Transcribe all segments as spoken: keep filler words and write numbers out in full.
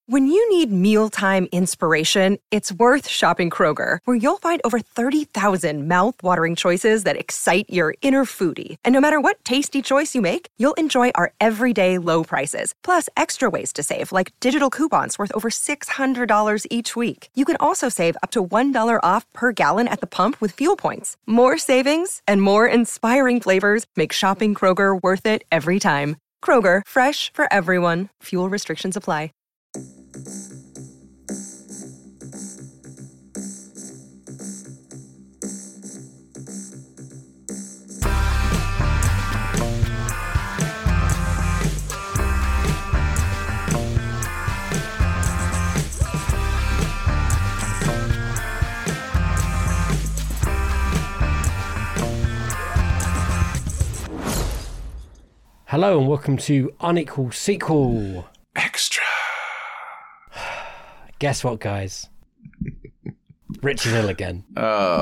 When you need mealtime inspiration, it's worth shopping Kroger, where you'll find over thirty thousand mouth-watering choices that excite your inner foodie. And no matter what tasty choice you make, you'll enjoy our everyday low prices, plus extra ways to save, like digital coupons worth over six hundred dollars each week. You can also save up to one dollar off per gallon at the pump with fuel points. More savings and more inspiring flavors make shopping Kroger worth it every time. Kroger, fresh for everyone. Fuel restrictions apply. Hello and welcome to Unequal Sequel. Extra. Guess what, guys? Rich is ill again. Oh,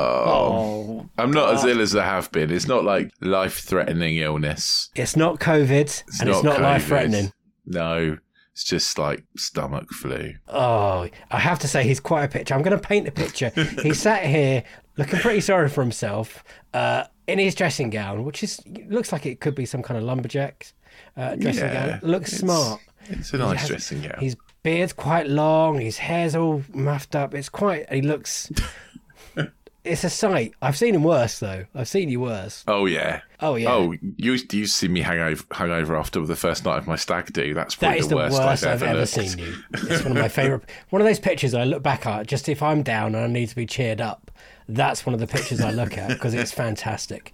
oh I'm not God. as ill as I have been. It's not like life-threatening illness. It's not COVID, it's and not it's not COVID. life-threatening. No, it's just like stomach flu. Oh, I have to say, he's quite a picture. I'm going to paint a picture. He sat here looking pretty sorry for himself, uh, in his dressing gown, which is looks like it could be some kind of lumberjack uh, dressing yeah, gown. Looks it's, smart. It's a nice has, dressing gown. His beard's quite long. His hair's all muffed up. It's quite. He looks. It's a sight. I've seen him worse though. I've seen you worse. Oh yeah. Oh yeah. Oh, you you see me hang over, hung over after the first night of my stag do. That's probably that is the the worst, worst I've, I've ever, ever seen you. It's one of my favourite. One of those pictures I look back at just if I'm down and I need to be cheered up. That's one of the pictures I look at because it's fantastic.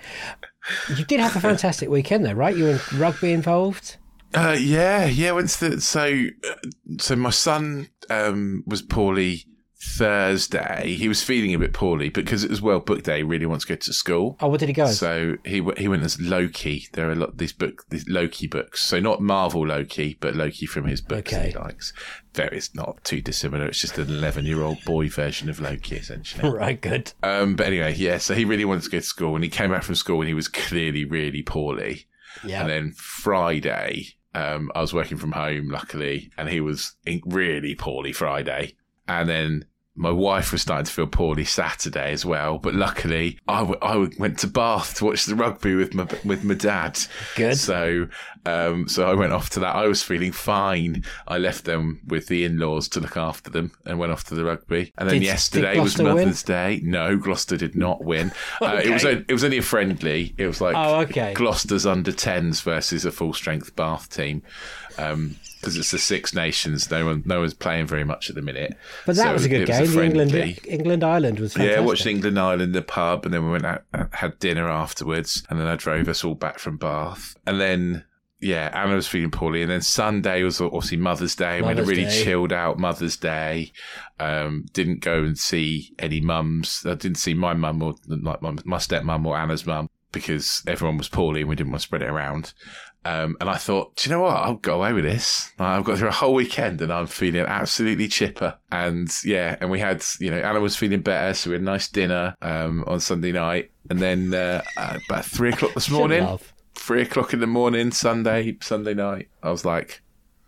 You did have a fantastic weekend though, right? You were in rugby involved? Uh, yeah, yeah. Went to the, so, so my son um, was poorly Thursday. He was feeling a bit poorly because it was World Book Day. He really wants to go to school. Oh, what did he go as? So he he went as Loki. There are a lot of these book these Loki books. So not Marvel Loki, but Loki from his books okay. that he likes. Very, it's not too dissimilar. It's just an eleven-year-old boy version of Loki, essentially. Right, good. Um, but anyway, yeah. So he really wanted to go to school, and he came back from school, and he was clearly really poorly. Yeah. And then Friday, um, I was working from home, luckily, and he was in really poorly Friday, and then my wife was starting to feel poorly Saturday as well, but luckily I, w- I w- went to Bath to watch the rugby with my with my dad. Good. So um, so I went off to that. I was feeling fine. I left them with the in-laws to look after them and went off to the rugby. And then did, yesterday did was Mother's win? Day. No, Gloucester did not win. okay. uh, it was a, it was only a friendly. It was like oh, okay. Gloucester's under tens versus a full-strength Bath team. Um, because it's the Six Nations, no one, no one's playing very much at the minute. But that so was a good game. The England, England Ireland was fantastic. Yeah, watched England Ireland in the pub, and then we went out, had dinner afterwards, and then I drove us all back from Bath, and then yeah, Anna was feeling poorly, and then Sunday was obviously Mother's Day. Mother's we had a really Day. chilled out Mother's Day. Um, didn't go and see any mums. I didn't see my mum or like my, my stepmum or Anna's mum because everyone was poorly and we didn't want to spread it around. Um, and I thought, do you know what? I'll go away with this. I've got through a whole weekend and I'm feeling absolutely chipper. And yeah, and we had, you know, Anna was feeling better. So we had a nice dinner um, on Sunday night. And then uh, about three o'clock this morning, love. three o'clock in the morning, Sunday, Sunday night, I was like,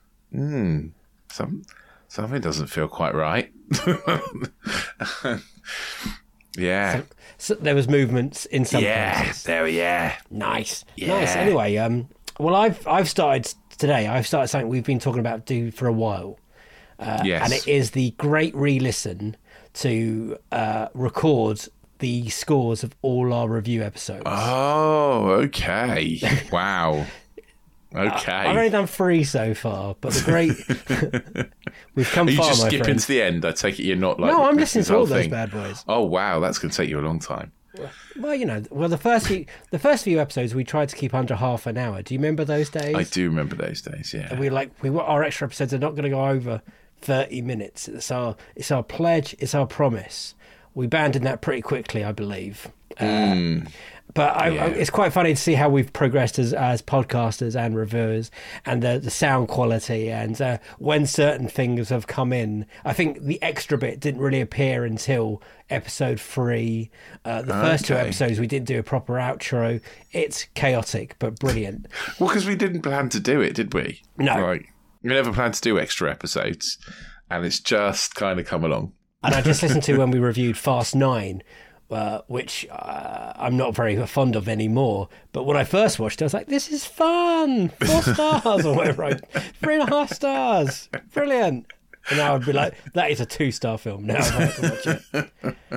hmm, some, something doesn't feel quite right. yeah. So, so there was movements in some yeah, places. There, yeah. Nice. Yeah. Nice. Anyway, um, well, I've I've started today. I've started something we've been talking about do for a while. Uh, yes. And it is the great re-listen to uh, record the scores of all our review episodes. Oh, okay. Wow. Okay. I've only done three so far, but the great... We've come Are you far, just my skipping friend. to the end? I take it you're not like... No, I'm listening to all those thing. bad boys. Oh, wow. That's going to take you a long time. Well, you know, well, the first few, the first few episodes we tried to keep under half an hour. Do you remember those days? I do remember those days, yeah. And we like we were, our extra episodes are not going to go over thirty minutes. It's our it's our pledge. It's our promise. We abandoned that pretty quickly, I believe. Mm. Uh, but I, Yeah. I, it's quite funny to see how we've progressed as, as podcasters and reviewers, and the, the sound quality, and uh, when certain things have come in. I think the extra bit didn't really appear until episode three. Uh, the first two Okay. episodes we didn't do a proper outro. It's chaotic but brilliant. Well, because we didn't plan to do it, did we? No. Like, we never planned to do extra episodes. and it's just kind of come along. And I just listened to when we reviewed Fast Nine, uh, which uh, I'm not very fond of anymore. But when I first watched it, I was like, this is fun. Four stars or whatever. Right? Three and a half stars. Brilliant. And now I'd be like, that is a two-star film now. I have to watch it.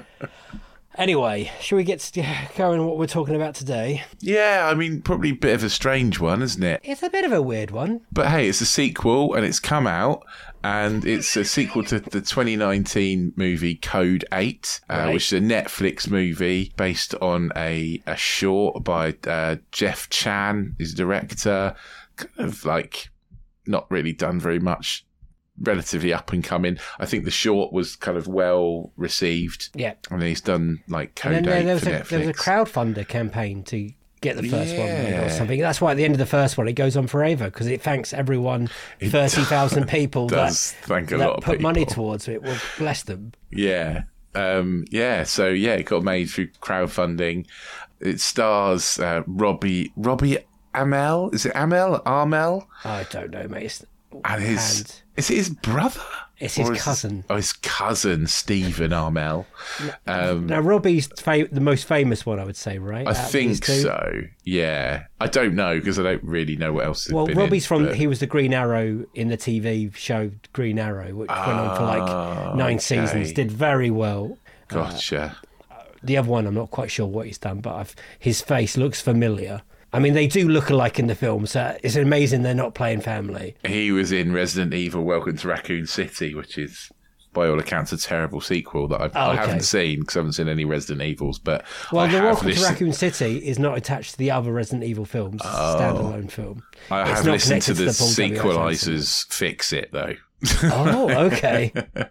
Anyway, shall we get going on what we're talking about today? Yeah, I mean, probably a bit of a strange one, isn't it? It's a bit of a weird one. But hey, it's a sequel and it's come out, and it's a sequel to the twenty nineteen movie Code eight, uh, Right. which is a Netflix movie based on a, a short by uh, Jeff Chan, his director. Kind of like not really done very much. Relatively up and coming. I think the short was kind of well received. Yeah. And he's done like Code And then eight there was, for a, Netflix. there was a crowdfunder campaign to get the first one made or Yeah. something. That's why at the end of the first one, it goes on forever because it thanks everyone, thirty thousand people that, does thank a that lot of put people. money towards it. Well, bless them. Yeah. Um, yeah. So yeah, it got made through crowdfunding. It stars uh, Robbie Robbie Amell. Is it Amell? Armel? I don't know, mate. It's, And his and is it his brother? it's his Or is- cousin. Oh, his cousin Stephen Armel. Um, Now, Robbie's fa- the most famous one, I would say, right? I out of these think two? so. Yeah. I don't know because I don't really know what else. Well, been Robbie's in, from, but- he was the Green Arrow in the T V show Green Arrow, which went on for like Ah, nine okay. seasons, did very well. Gotcha. The other one, I'm not quite sure what he's done, but I've, his face looks familiar. I mean, they do look alike in the film, so it's amazing they're not playing family. He was in Resident Evil Welcome to Raccoon City, which is, by all accounts, a terrible sequel that I've, Oh, I okay. haven't seen because I haven't seen any Resident Evils. But Well, I the have Welcome to listened, Raccoon City is not attached to the other Resident Evil films. It's a standalone film. I It's have not listened to connected the, Paul W S Anderson. sequelizers fix it, though. Oh, okay.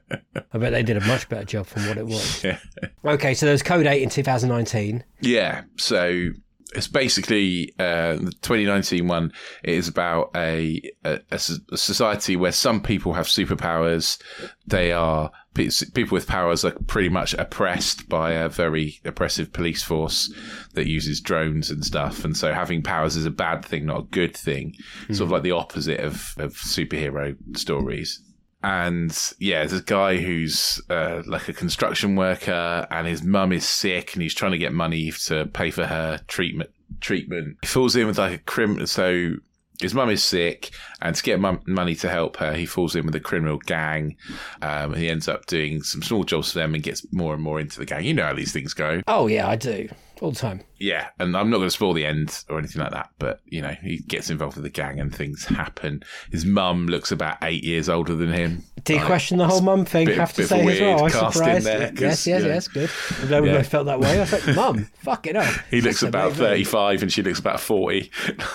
I bet they did a much better job from what it was. Yeah. Okay, so there's Code eight in two thousand nineteen. Yeah, so it's basically uh, the twenty nineteen one. It is about a, a, a s- a society where some people have superpowers. They are pe- people with powers are pretty much oppressed by a very oppressive police force that uses drones and stuff. And so having powers is a bad thing, not a good thing. Sort of like the opposite of, of superhero stories. And yeah, there's a guy who's uh, like a construction worker, and his mum is sick, and he's trying to get money to pay for her treatment. Treatment. He falls in with like a criminal. So his mum is sick, and to get mum- money to help her, he falls in with a criminal gang. Um, and he ends up doing some small jobs for them, and gets more and more into the gang. You know how these things go. Oh, yeah, I do. All the time. Yeah, and I'm not going to spoil the end or anything like that, but, you know, he gets involved with the gang and things happen. His mum looks about eight years older than him. Do you Like, question the whole mum thing? bit- Have to bit of a say as well. weird I'm casting surprised. there, 'cause, yes, yes, you know, yes, good. I'm glad we yeah. both felt that way. I was like, mum, fuck it up. He looks That's about amazing. thirty-five and she looks about forty.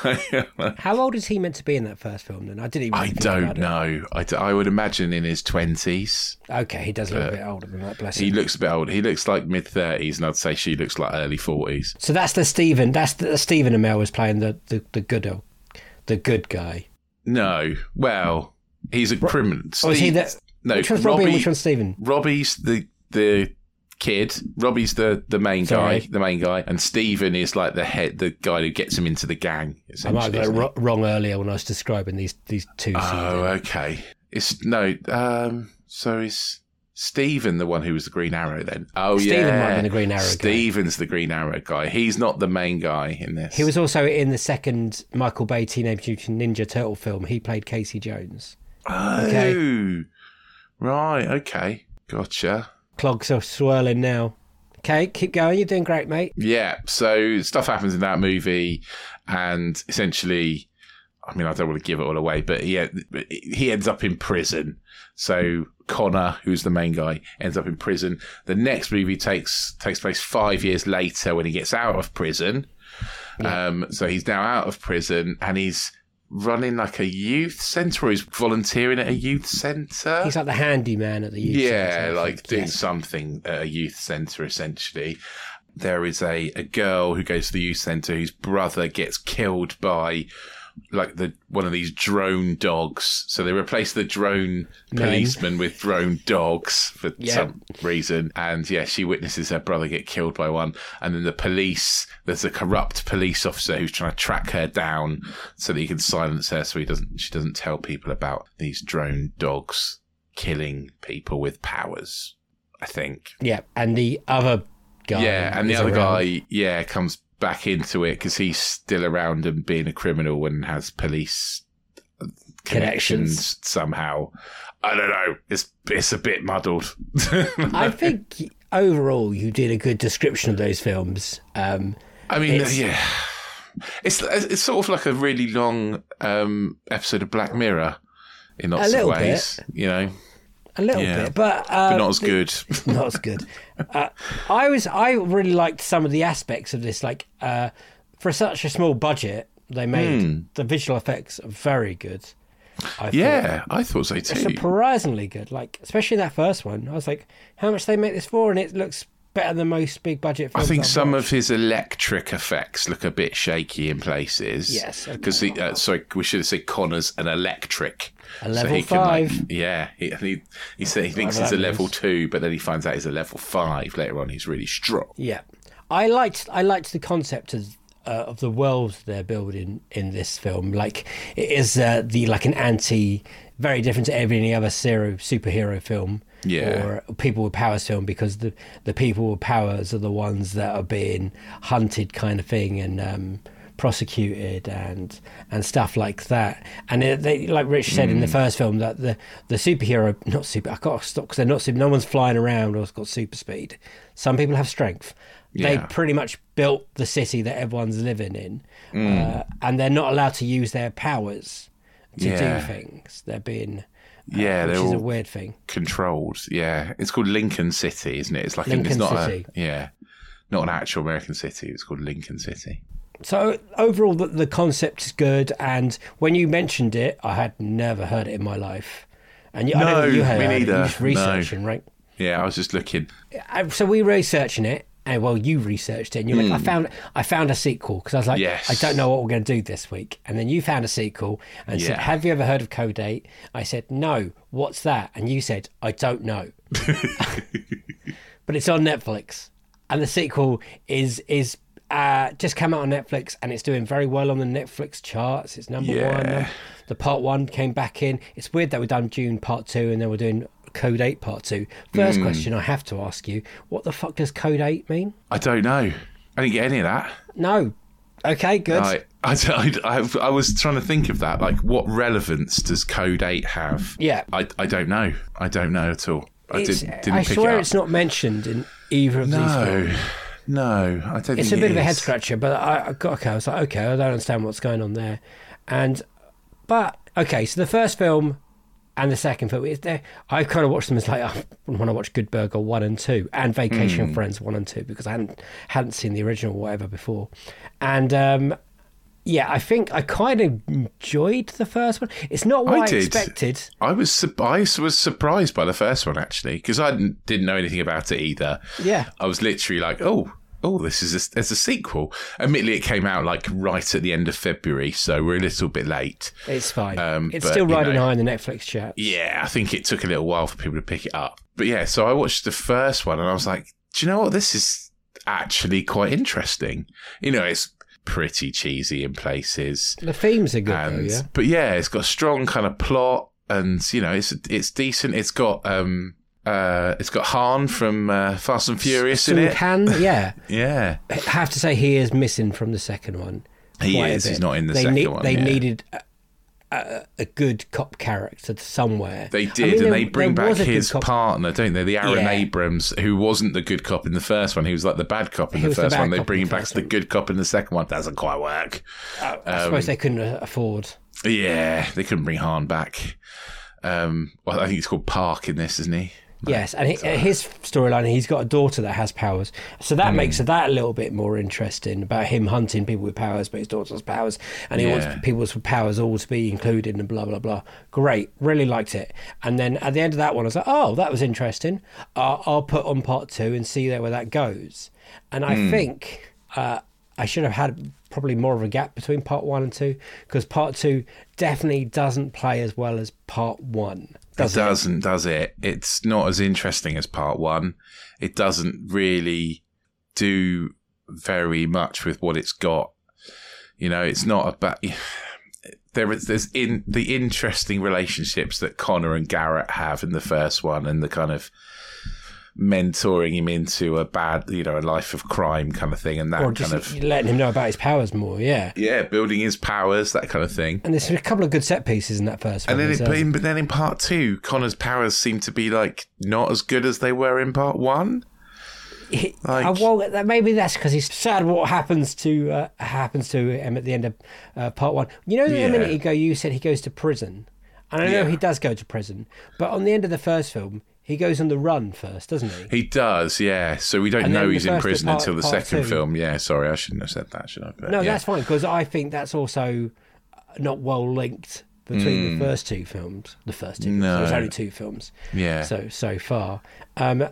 How old is he meant to be in that first film then? I didn't even I think don't about it. know. I, d- I would imagine in his twenties. Okay, he does look a bit older than that, bless He him. looks a bit old. He looks like mid-thirties, and I'd say she looks like early forties. So that's the Stephen. That's the Stephen Amell was playing the the the good the good guy. No. Well, he's a criminal. Oh, is he Steve- the? No, which one's Robbie and Robbie- which one's Stephen? Robbie's the the kid. Robbie's the, the main Sorry. guy, the main guy, and Stephen is like the head, the guy who gets him into the gang. I might have essentially, got it isn't he? ro- wrong earlier when I was describing these these two. Oh, scenes. okay. It's no. Um. So is Stephen the one who was the Green Arrow then? Oh, Stephen yeah. might have been the Green Arrow guy. Stephen's the Green Arrow guy. He's not the main guy in this. He was also in the second Michael Bay Teenage Mutant Ninja Turtle film. He played Casey Jones. Oh. Okay. Right. Okay. Gotcha. Clogs are swirling now. Okay, keep going. You're doing great, mate. Yeah, so stuff happens in that movie, and essentially, I mean, I don't want to give it all away, but he he ends up in prison. So Connor, who's the main guy, ends up in prison. The next movie takes takes place five years later when he gets out of prison. Yeah. Um, so he's now out of prison, and he's running like a youth centre, or he's volunteering at a youth centre. He's like the handyman at the youth Yeah, centre, I like think. doing Yes. something at a youth centre, essentially. There is a, a girl who goes to the youth centre whose brother gets killed by like the one of these drone dogs. So they replace the drone Name. policeman with drone dogs for Yeah. some reason. And yeah, she witnesses her brother get killed by one. And then the police, there's a corrupt police officer who's trying to track her down so that he can silence her so he doesn't she doesn't tell people about these drone dogs killing people with powers, I think. Yeah, and the other guy. Yeah, and the is other around. guy, yeah, comes back into it because he's still around and being a criminal and has police connections, Connections. somehow. I don't know. It's it's a bit muddled. I think overall you did a good description of those films. Um, I mean, It's- yeah. It's it's sort of like a really long um, episode of Black Mirror in lots A of little ways, you know, a little Yeah. bit, but, uh, but not as the- good. not as good. Uh, I was I really liked some of the aspects of this. Like uh, for such a small budget, they made Hmm. the visual effects are very good. I thought. Yeah, I thought so too. Surprisingly good. Like especially that first one, I was like, how much they make this for? And it looks better than most big budget I films. think I've some watched. of his electric effects look a bit shaky in places. Yes, okay. because uh, sorry, we should have said Connor's an electric. A level he five. Can, like, yeah, he he, he said he thinks Whatever it's a that level means. two, but then he finds out he's a level five later on. He's really strong. Yeah, I liked I liked the concept of uh, of the world they're building in this film. Like it is uh, the like an anti, very different to every any other zero superhero film. Yeah. Or people with powers film, because the the people with powers are the ones that are being hunted, kind of thing, and um, prosecuted and and stuff like that. And it, they, like Rich said in the first film, that the the superhero, not super, I got to stop because they're not super. No one's flying around or has got super speed. Some people have strength. They Yeah. pretty much built the city that everyone's living in, uh, and they're not allowed to use their powers to Yeah. do things. They're being Yeah, which they're is a all weird thing. controlled. Yeah, it's called Lincoln City, isn't it? It's like Lincoln it's not City. a yeah, not an actual American city. It's called Lincoln City. So overall, the, the concept is good, and when you mentioned it, I had never heard it in my life. And you, I don't No, think you had me heard it. neither. You're just No. researching, right? Yeah, I was just looking. Uh, So we were researching it, and well, you researched it, and you're like, I found, I found a sequel because I was like, Hmm. Yes. I don't know what we're going to do this week, and then you found a sequel and said, Yeah. have you ever heard of Code eight? I said, no. What's that? And you said, I don't know. But it's on Netflix, and the sequel is is uh, just come out on Netflix, and it's doing very well on the Netflix charts. It's number Yeah. one. The part one came back in. It's weird that we've done June part two, and then we're doing Code eight part two. First Hmm. question I have to ask you: what the fuck does Code eight mean? I don't know. I didn't get any of that. No. Okay, good. I, I, I, I was trying to think of that. Like, what relevance does Code eight have? Yeah. I, I don't know. I don't know at all. I It's- didn't, didn't I pick swear it up. it's not mentioned in either of these No, films. no, I don't think It's a bit it of a head is. scratcher, but I, I got okay. I was like, okay, I don't understand what's going on there, and but okay. So the first film and the second film is there. I kind of watched them as like I want to watch Good Burger one and two and Vacation Hmm. Friends one and two because I hadn't hadn't seen the original or whatever before, and um, yeah, I think I kind of enjoyed the first one. It's not what I I, did. expected. I was su- I was surprised by the first one actually because I didn't, didn't know anything about it either. Yeah. I was literally like, oh, oh, this is a, there's a sequel. Admittedly, it came out like right at the end of February, so we're a little bit late. It's fine. Um, it's but, still you riding know, high in the Netflix chat. Yeah, I think it took a little while for people to pick it up. But yeah, so I watched the first one and I was like, do you know what? This is actually quite interesting. You know, it's pretty cheesy in places. The themes are good And, though, yeah. But yeah, it's got a strong kind of plot and, you know, it's it's decent. It's got um uh it's got Han from uh, Fast and Furious in Sun it. Can, yeah. Yeah. I have to say he is missing from the second one. He quite a is. bit. He's not in the they second need, one, They yeah. needed a, a, a good cop character somewhere. They I did, mean, and there- they bring there back was a good his cop- partner, don't they? The Aaron Yeah. Abrams, who wasn't the good cop in the first one. He was like the bad cop in He the was the first bad one. They cop in bring the back first the one. good cop in the second one. Doesn't quite work. I suppose um, they couldn't afford. Yeah, they couldn't bring Han back. Um, well, I think he's called Park in this, isn't he? Yes, and he, his storyline, he's got a daughter that has powers. So that Hmm. makes that a little bit more interesting about him hunting people with powers, but his daughter has powers. And he Yeah. wants people's powers all to be included and blah, blah, blah. Great. Really liked it. And then at the end of that one, I was like, oh, that was interesting. Uh, I'll put on part two and see there where that goes. And I Hmm. think uh, I should have had probably more of a gap between part one and two because part two definitely doesn't play as well as part one. Does it doesn't, does it? It's not as interesting as part one. It doesn't really do very much with what it's got. You know, it's not about. there is there's in the interesting relationships that Connor and Garrett have in the first one, and the kind of mentoring him into a bad, you know, a life of crime kind of thing, and that or just kind of letting him know about his powers more. Yeah, yeah, building his powers, that kind of thing. And there's a couple of good set pieces in that first one. And then, as it, well. but, in, but then in part two, Connor's powers seem to be like not as good as they were in part one. He, Like- uh, well, that, maybe that's because he's sad what happens to uh, happens to him at the end of uh, part one. You know, Yeah. a minute ago you said he goes to prison, and I know Yeah. he does go to prison, but on the end of the first film, he goes on the run first, doesn't he? He does, yeah. So we don't And know then he's the in first prison part- until the part second two. film. Yeah, sorry, I shouldn't have said that, should I? But, No, yeah. that's fine, because I think that's also not well linked between the first two films. The first two. films. Mm. No. There's only two films. Yeah. So so far, um,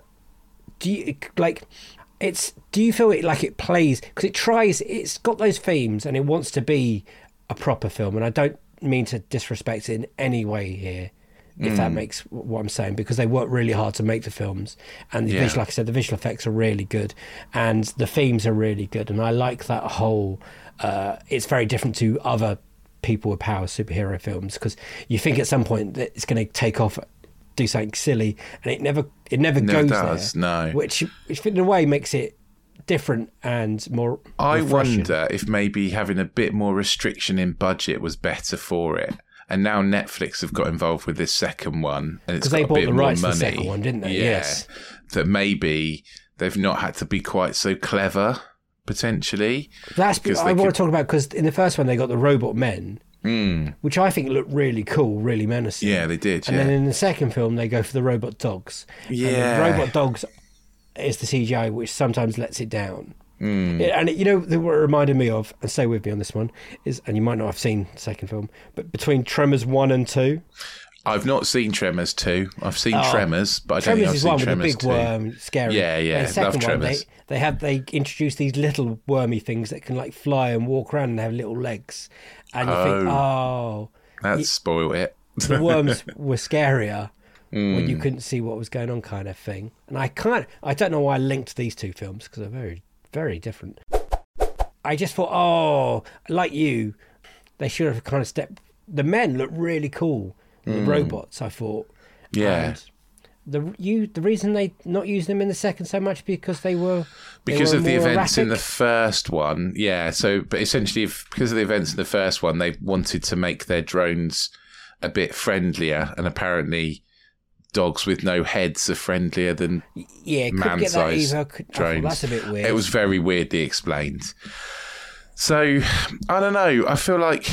do you like? It's. Do you feel it like it plays because it tries? It's got those themes and it wants to be a proper film, and I don't mean to disrespect it in any way here. If Mm. that makes what I'm saying, because they work really hard to make the films, and the Yeah. visual, like I said, the visual effects are really good, and the themes are really good, and I like that whole. Uh, it's very different to other people with power superhero films, because you think at some point that it's going to take off, do something silly, and it never it never, Never goes does, there. no. Which, which in a way makes it different and more. I refreshing. wonder if maybe having a bit more restriction in budget was better for it. And now Netflix have got involved with this second one, and it's 'Cause got they a bought bit the more rights to money. the second one, didn't they? Yeah, Yes. that maybe they've not had to be quite so clever, potentially. That's because I they want could- to talk about, because in the first one they got the robot men, which I think looked really cool, really menacing. Yeah, they did. And Yeah, then in the second film they go for the robot dogs. And the Yeah. robot dogs is the C G I which sometimes lets it down. Hmm. It- and it, you know what it reminded me of, and stay with me on this one, is, and you might not have seen the second film, but between Tremors one and two. I've not seen Tremors two. I've seen Oh. Tremors, but I don't Tremors think I've is seen one with the Tremors big two. worm, scary. Yeah, yeah, And the second love one, they, Tremors. they have they introduce these little wormy things that can like fly and walk around and have little legs, and you think, oh, That's spoiled it. the worms were scarier when Hmm. you couldn't see what was going on, kind of thing. And I can't, I don't know why I linked these two films, because they're very, very different. I just thought, oh, like you, they should have kind of stepped. The men look really cool. The robots, I thought. Hmm. Yeah. And the you the reason they not using them in the second so much because they were they Because were of the more events in the erratic? first one, yeah. So, but essentially, if, because of the events in the first one, they wanted to make their drones a bit friendlier, and apparently, dogs with no heads are friendlier than yeah, couldn't get that man-sized either. Could- I thought drones. that's a bit weird. It was very weirdly explained. So, I don't know. I feel like,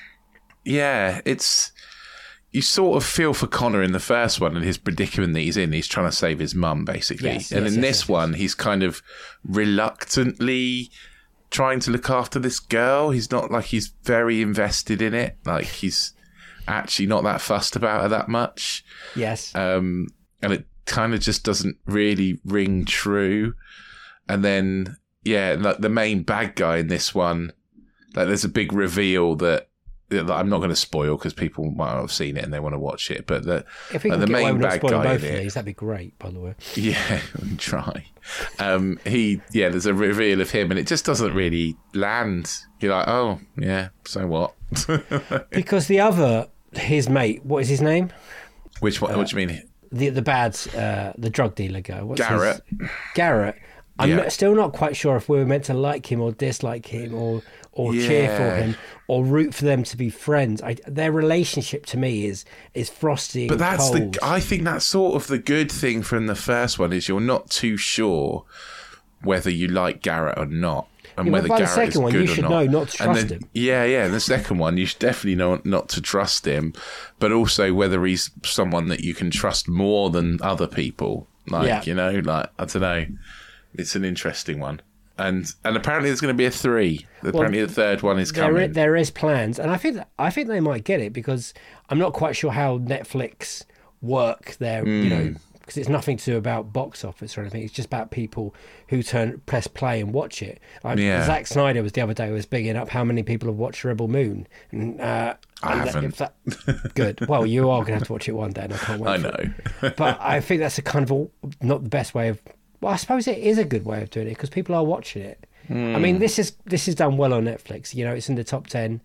yeah, it's. You sort of feel for Connor in the first one and his predicament that he's in. He's trying to save his mum, basically. Yes, and yes, in yes, this yes, one, he's kind of reluctantly trying to look after this girl. He's not like he's very invested in it. Like he's actually not that fussed about her that much. yes. Um, and it kind of just doesn't really ring true. And then, yeah, like the main bad guy in this one, like there's a big reveal that, that I'm not going to spoil because people might not have seen it and they want to watch it. But the, if we like can the get away main with not bad spoiling guy both in of it, these, that'd be great. By the way, yeah, we try. Um, he, yeah, there's a reveal of him, and it just doesn't really land. You're like, oh, yeah, so what? because the other, his mate, what is his name? Which one? what do you mean? The the bad, uh, the drug dealer guy. What's his- Garrett. Garrett. I'm Yeah. not- still not quite sure if we were meant to like him or dislike him or or cheer for Yeah. him or root for them to be friends. I, their relationship to me is is frosty. But and that's cold. the. I think that's sort of the good thing from the first one is you're not too sure whether you like Garrett or not, and Yeah, but whether by the Garrett second is one, you good or should not. know not to And trust then- him. Yeah, yeah. And the second one, you should definitely know not to trust him, but also whether he's someone that you can trust more than other people. Like Yeah. you know, like I don't know. It's an interesting one. And and apparently there's going to be a three. Apparently the third one is There, coming. i- there is plans, and I think I think they might get it because I'm not quite sure how Netflix work there. You know, because it's nothing to do about box office or anything. It's just about people who turn press play and watch it. Like, Yeah. Zack Snyder was the other day was bigging up how many people have watched Rebel Moon. And, uh, I and that- haven't. if that- good. Well, you are going to have to watch it one day, and I can't wait. I for it. know. But I think that's a kind of a, not the best way of. Well, I suppose it is a good way of doing it because people are watching it. I mean, this is this is done well on Netflix. You know, it's in the top ten.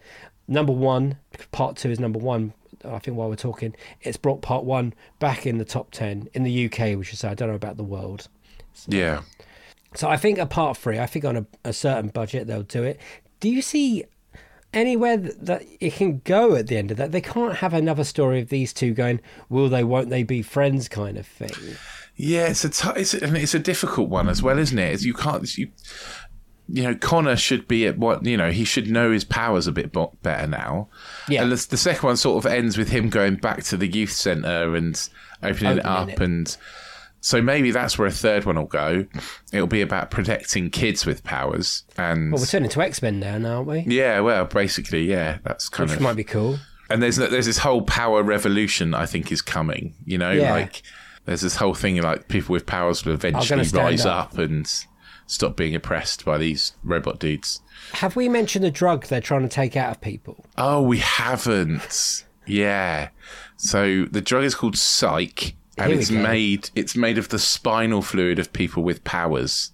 number one, part two is number one. I think while we're talking, it's brought part one back in the top ten in the U K, which is, I don't know about the world. So, yeah. So I think a part three, I think on a, a certain budget, they'll do it. Do you see anywhere that, that it can go at the end of that? They can't have another story of these two going, will they, won't they be friends kind of thing. Yeah, it's a, t- it's a, and it's a difficult one as well, isn't it? It's, you can't, you, you know, Connor should be at what, you know, he should know his powers a bit bo- better now. Yeah. And the, the second one sort of ends with him going back to the youth centre and opening, opening it up. It. And so maybe that's where a third one will go. It'll be about protecting kids with powers. And well, we're turning to X-Men now, aren't we? Yeah, well, basically, yeah. That's kind Which of... might be cool. And there's there's this whole power revolution, I think, is coming, you know? Yeah. Like, there's this whole thing, like, people with powers will eventually rise up. up and stop being oppressed by these robot dudes. Have we mentioned the drug they're trying to take out of people? Oh, we haven't. Yeah. So the drug is called Psych, and it's go. made it's made of the spinal fluid of people with powers.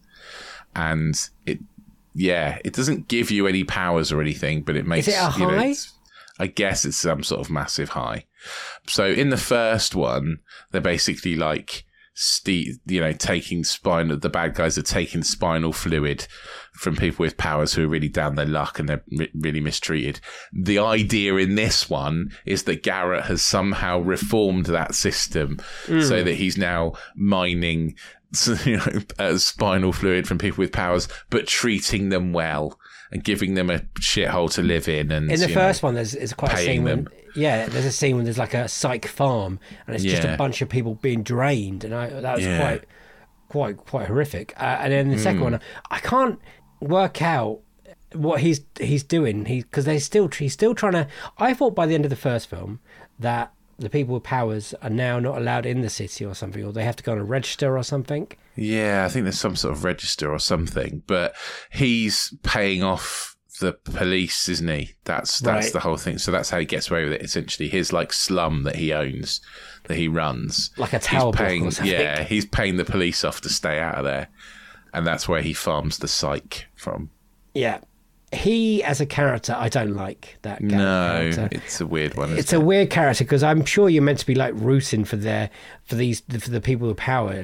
And it, yeah, it doesn't give you any powers or anything, but it makes... Is it a you know, high? I guess it's some sort of massive high. So in the first one, they're basically like... Ste- you know, taking spinal, the bad guys are taking spinal fluid from people with powers who are really down their luck and they're re- really mistreated. The idea in this one is that Garrett has somehow reformed that system mm. so that he's now mining, you know, uh, spinal fluid from people with powers, but treating them well and giving them a shithole to live in. And in the you first know, one, there's, there's quite a scene when, yeah, there's a scene when there's like a psych farm and it's yeah. just a bunch of people being drained, and I, that was yeah. quite, quite, quite horrific. Uh, and then the mm. second one, I can't work out what he's he's doing. He because they still he's still trying to. I thought by the end of the first film that the people with powers are now not allowed in the city or something, or they have to go on a register or something. Yeah, I think there's some sort of register or something, but he's paying off the police, isn't he? That's that's right. the whole thing. So that's how he gets away with it. Essentially, his like slum that he owns, that he runs, like a tower block or something. Yeah, he's paying the police off to stay out of there, and that's where he farms the Psych from. Yeah. He, as a character, I don't like that guy. No, character. It's a weird one. It's it? a weird character because I'm sure you're meant to be like rooting for their for these for the people with power,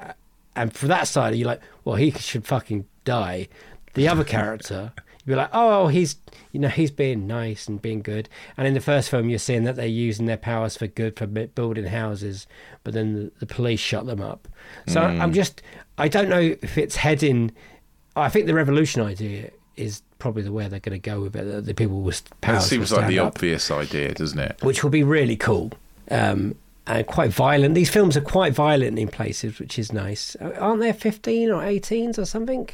and for that side, you're like, well, he should fucking die. The other character, you'd be like, oh, he's you know he's being nice and being good. And in the first film, you're seeing that they're using their powers for good for building houses, but then the, the police shut them up. So mm. I'm just, I don't know if it's heading. I think the revolution idea is probably the way they're going to go with it. The people with powers. That seems like the up, obvious idea, doesn't it? Which will be really cool um, and quite violent. These films are quite violent in places, which is nice. Aren't there fifteen or eighteens or something?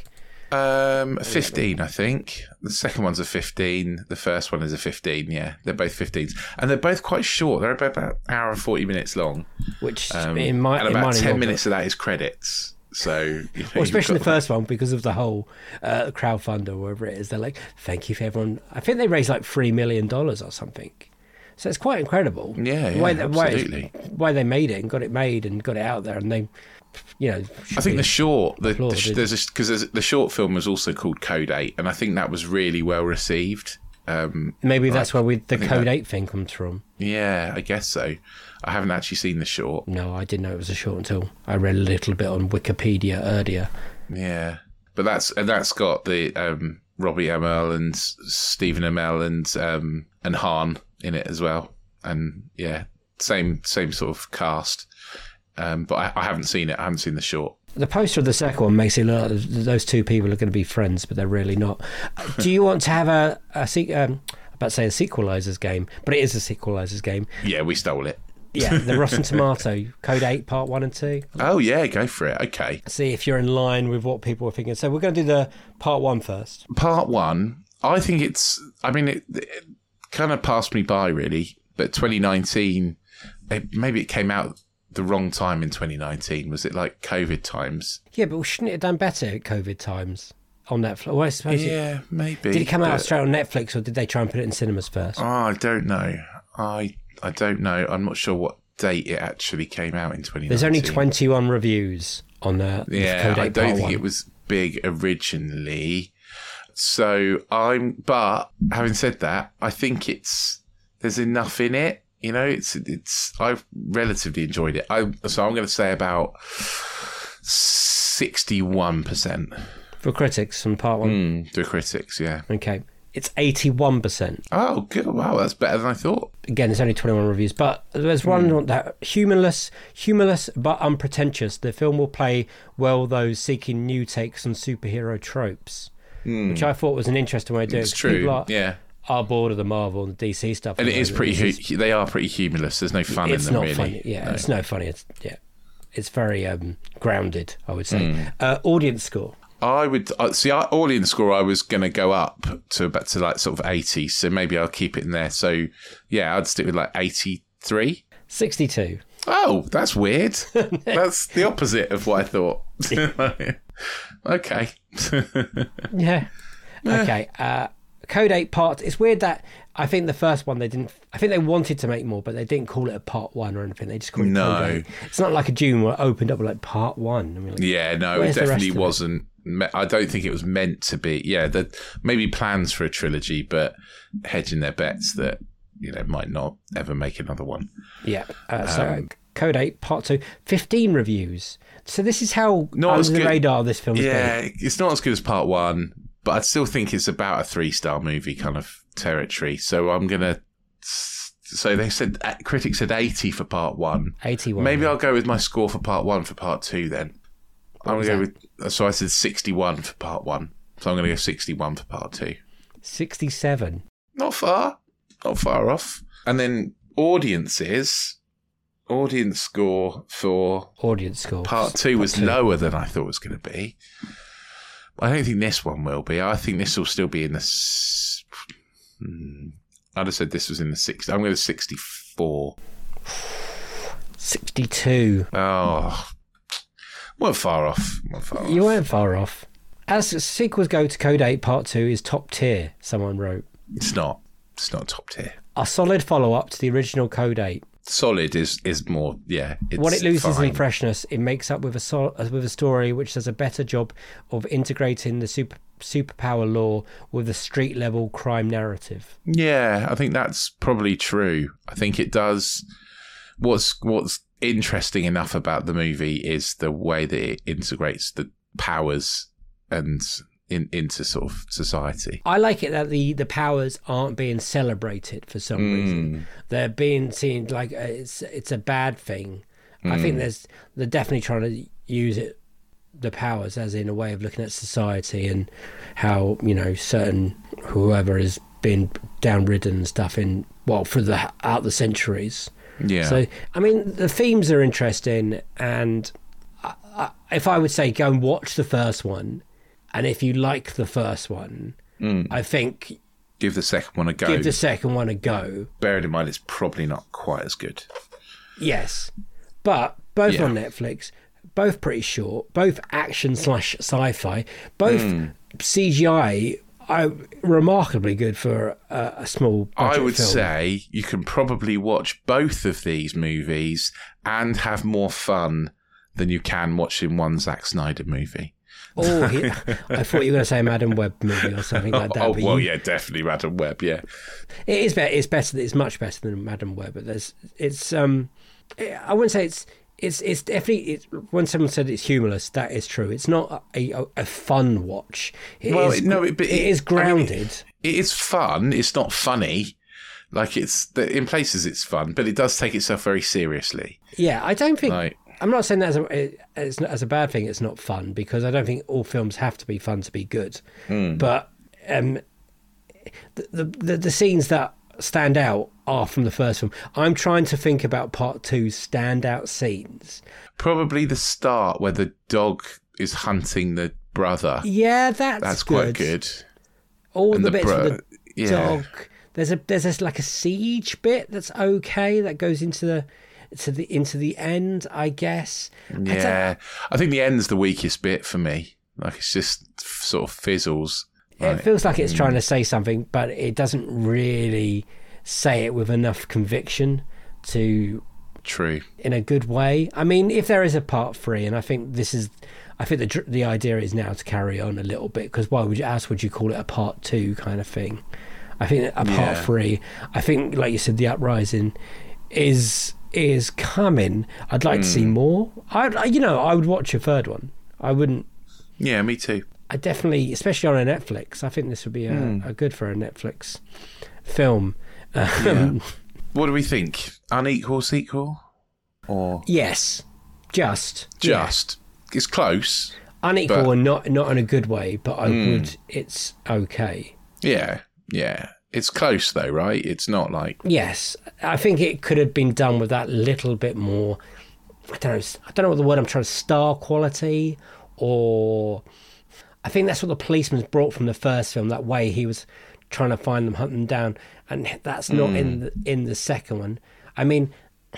Um, fifteen, I think. The second one's a fifteen. The first one is a fifteen. Yeah, they're both fifteens, and they're both quite short. They're about an hour and forty minutes long. Which um, in my and about in ten minutes of that is credits. So, you know, well, especially the first one because of the whole uh, crowdfunder or whatever it is. They're like, thank you for everyone. I think they raised like three million dollars or something. So it's quite incredible. Yeah, yeah, why, absolutely. Why, why they made it and got it made and got it out there, and they, you know. I think the short, the, the, there's because the short film was also called Code eight, and I think that was really well received. Um, Maybe like, that's where we the Code eight thing comes from. Yeah, I guess so. I haven't actually seen the short. No, I didn't know it was a short until I read a little bit on Wikipedia earlier. Yeah, but that's and that's got the um, Robbie Amell and Stephen Amell and um, and Hahn in it as well, and yeah, same same sort of cast. Um, but I, I haven't seen it. I haven't seen the short. The poster of the second one makes it look like those two people are going to be friends, but they're really not. Do you want to have a, a se- um, I'm about to say a sequelizers game, but it is a sequelizers game. Yeah, we stole it. Yeah, the Rotten Tomato, Code eight, Part one and two. Oh, yeah, go for it. Okay. See if you're in line with what people are thinking. So we're going to do the Part one first. Part one, I think it's, I mean, it, it kind of passed me by, really. But twenty nineteen, it, maybe it came out the wrong time in twenty nineteen. Was it like COVID times? Yeah, but shouldn't it have done better at COVID times on Netflix? Well, I suppose yeah, it, maybe. Did it come out straight on Netflix, or did they try and put it in cinemas first? Oh, I don't know. I I don't know. I'm not sure what date it actually came out in twenty nineteen. There's only twenty-one reviews on uh, yeah, Code eight I don't Part think one. It was big originally. So I'm, but having said that, I think it's, there's enough in it. You know, it's, it's, I've relatively enjoyed it. I, so I'm going to say about sixty-one percent. For critics on part one? Mm, the critics, yeah. Okay. It's eighty-one percent. Oh, good. Wow, that's better than I thought. Again, it's only twenty-one reviews, but there's one mm. that humorless, humorless but unpretentious. The film will play well those seeking new takes on superhero tropes, mm. which I thought was an interesting way to do it. It's true, People are, yeah. are bored of the Marvel and D C stuff. And it is pretty, hu- they are pretty humorless. There's no fun in them, it's not really. Funny. Yeah, no. it's no funny. It's, yeah, it's very um, grounded, I would say. Mm. Uh, audience score. I would uh, see our audience score. I was going to go up to about to like sort of eighty, so maybe I'll keep it in there. So yeah, I'd stick with like eighty-three, sixty-two. Oh, that's weird. That's the opposite of what I thought. Okay. Yeah. Okay. Uh, Code eight part. It's weird that I think the first one they didn't. I think they wanted to make more, but they didn't call it a part one or anything. They just called it no. Code eight. It's not like a Dune where it opened up with like part one. I mean, like, yeah, no, it definitely wasn't. It? I don't think it was meant to be. Yeah, the, maybe plans for a trilogy, but hedging their bets that you know might not ever make another one. Yeah. Uh, so um, Code eight part two, fifteen reviews. So this is how not under the good. radar this film is. Yeah, been. It's not as good as part one, but I still think it's about a three-star movie kind of territory. So I'm gonna. So they said critics said eighty for part one. eighty-one. Maybe I'll go with my score for part one for part two then. What I'm gonna go with. So I said sixty-one for part one. So I'm gonna go sixty-one for part two. sixty-seven. Not far. Not far off. And then audiences. Audience score for audience score part two part was two. lower than I thought it was going to be. I don't think this one will be. I think this will still be in the. Hmm, I'd have said this was in the sixty. I'm going to sixty-four. sixty-two. Oh, weren't far off. Weren't far you off. weren't far off. As sequels go to Code eight Part two is top tier. Someone wrote. It's not. It's not top tier. A solid follow up to the original Code eight. Solid is is more, yeah. It's what it loses fine. in freshness, it makes up with a so, with a story which does a better job of integrating the super superpower lore with the street level crime narrative. Yeah, I think that's probably true. I think it does. What's what's interesting enough about the movie is the way that it integrates the powers and in, into sort of society. I like it that the, the powers aren't being celebrated for some mm. reason. They're being seen like it's it's a bad thing. Mm. I think there's they're definitely trying to use it, the powers, as in a way of looking at society and how, you know, certain whoever has been downridden and stuff in well for the out the centuries. Yeah. So I mean the themes are interesting, and I, I, if I would say go and watch the first one. And if you like the first one, mm. I think... Give the second one a go. Give the second one a go. Bearing in mind it's probably not quite as good. Yes. But both yeah. on Netflix, both pretty short, both action slash sci-fi, both mm. C G I are remarkably good for a, a small budget I would film. say you can probably watch both of these movies and have more fun than you can watching one Zack Snyder movie. Oh, he, I thought you were going to say a Madam Web movie or something like that. Oh, but well, you, yeah, definitely Madam Web, yeah. It is better. It's better. It's much better than Madam Web. But there's, it's, um, I wouldn't say it's, it's, it's definitely. It's, when someone said it's humorless, that is true. It's not a, a, a fun watch. It well, is, no, it, but it, it is grounded. I mean, it is fun. It's not funny. Like it's in places, it's fun, but it does take itself very seriously. Yeah, I don't think. Like, I'm not saying that as a, as, as a bad thing. It's not fun, because I don't think all films have to be fun to be good. Mm. But um, the, the the scenes that stand out are from the first film. I'm trying to think about part two's standout scenes. Probably the start where the dog is hunting the brother. Yeah, that's that's good. quite good. All and the, the bits bro- with the yeah. dog. There's a there's this like a siege bit that's okay that goes into the. To the into the end, I guess. Yeah, I, I think the end's the weakest bit for me. Like it's just sort of fizzles. It like, feels like it's mm. trying to say something, but it doesn't really say it with enough conviction to. True. In a good way. I mean, if there is a part three, and I think this is, I think the the idea is now to carry on a little bit, because why would you, else would you call it a part two kind of thing? I think a part Yeah. three, I think, like you said, the uprising is is coming. I'd like mm. to see more. I, you know, I would watch a third one. I wouldn't. Yeah, me too. I definitely, especially on a Netflix. I think this would be a, mm. a good for a Netflix film. Um, yeah. What do we think? Unequal sequel, or yes, just just yeah. It's close. Unequal but... and not not in a good way, but I mm. would. It's okay. Yeah, yeah. It's close though, right? It's not like... Yes. I think it could have been done with that little bit more, I don't know, I don't know what the word I'm trying to, star quality, or... I think that's what the policeman's brought from the first film, that way he was trying to find them, hunt them down, and that's not mm. in the, in the second one. I mean,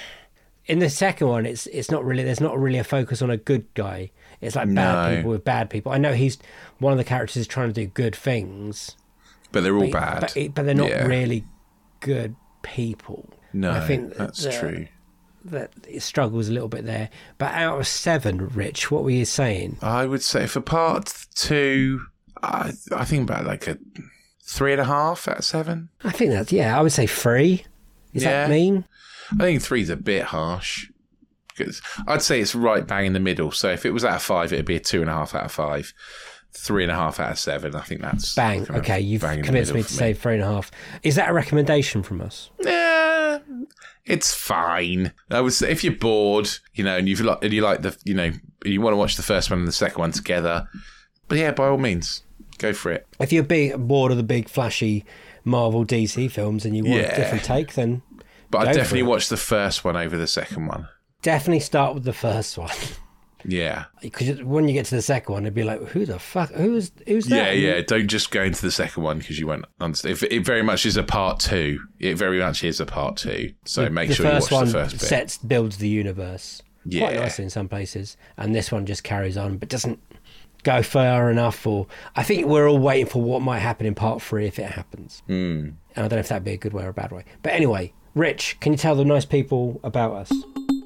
in the second one, it's it's not really, there's not really a focus on a good guy. It's like bad no. people with bad people. I know he's, one of the characters is trying to do good things, but they're all but, bad. But, but they're not yeah. really good people. No, I think that's that, true. That it struggles a little bit there. But out of seven, Rich, what were you saying? I would say for part two, I, I think about like a three and a half out of seven. I think that's, yeah, I would say three. Is yeah. that mean? I think three's a bit harsh. Because I'd say it's right bang in the middle. So if it was out of five, it'd be a two and a half out of five. Three and a half out of seven. I think that's bang. Okay, you've convinced me to say three and a half. Is that a recommendation from us? Yeah, it's fine. I would say if you're bored, you know, and you've and you like the, you know, you want to watch the first one and the second one together. But yeah, by all means, go for it. If you're big, bored of the big flashy Marvel D C films and you want yeah. a different take, then. But I definitely watch the first one over the second one. Definitely start with the first one. Yeah. Because when you get to the second one, it'd be like, who the fuck? Who's who's that? Yeah, yeah. Don't just go into the second one because you won't understand. If it very much is a part two. It very much is a part two. So the, make the sure you watch one the first bit. Sets builds the universe yeah. quite nicely in some places, and this one just carries on, but doesn't go far enough. Or I think we're all waiting for what might happen in part three if it happens. Mm. And I don't know if that'd be a good way or a bad way. But anyway, Rich, can you tell the nice people about us?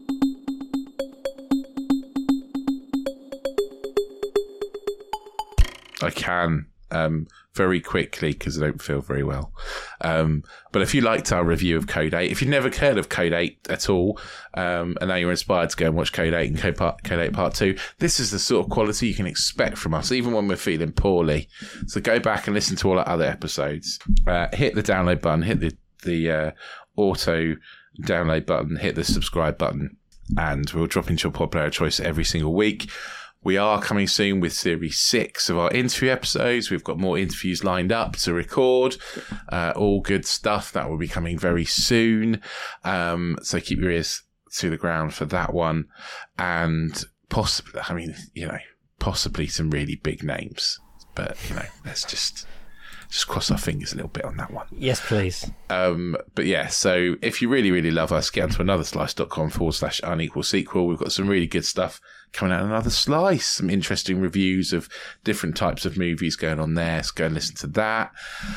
I can, um, very quickly because I don't feel very well. Um, but if you liked our review of Code eight, if you've never heard of Code eight at all, um, and now you're inspired to go and watch Code eight and Code, part, Code eight Part two, this is the sort of quality you can expect from us, even when we're feeling poorly. So go back and listen to all our other episodes. Uh, hit the download button, hit the, the uh, auto download button, hit the subscribe button, and we'll drop into your pod player of choice every single week. We are coming soon with series six of our interview episodes. We've got more interviews lined up to record. Uh, all good stuff. That will be coming very soon. Um, so keep your ears to the ground for that one. And possibly, I mean, you know, possibly some really big names. But, you know, let's just... Just cross our fingers a little bit on that one. Yes, please. Um, but yeah, so if you really, really love us, get onto anotherslice.com forward slash unequal sequel. We've got some really good stuff coming out of Another Slice. Some interesting reviews of different types of movies going on there. So go and listen to that.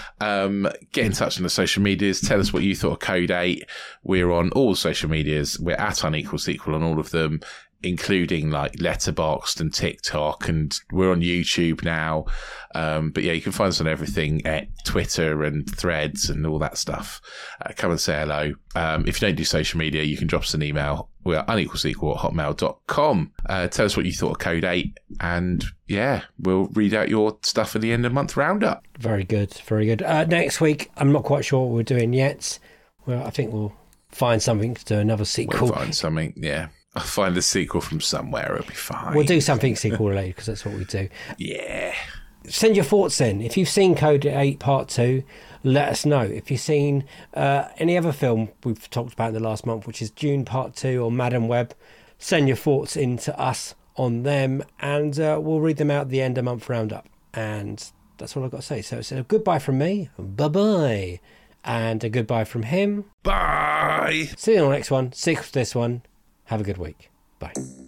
Um, get in touch on the social medias. Tell us what you thought of Code eight. We're on all social medias. We're at unequal sequel on all of them, including like Letterboxd and TikTok, and we're on YouTube now. Um, but yeah, you can find us on everything at Twitter and Threads and all that stuff. Uh, come and say hello. Um, if you don't do social media, you can drop us an email. We are unequalsequal at hotmail dot com. Uh, tell us what you thought of Code eight, and yeah, we'll read out your stuff at the end of month roundup. Very good, very good. Uh, next week, I'm not quite sure what we're doing yet. Well, I think we'll find something to do another sequel. We'll find something, yeah. I'll find the sequel from somewhere. It'll be fine. We'll do something sequel related because that's what we do. Yeah. Send your thoughts in. If you've seen Code eight Part two, let us know. If you've seen uh, any other film we've talked about in the last month, which is Dune Part two or Madam Web, send your thoughts in to us on them, and uh, we'll read them out at the end of month roundup. And that's all I've got to say. So it's a goodbye from me. Bye-bye. And a goodbye from him. Bye. See you on the next one. Stick with this one. Have a good week. Bye.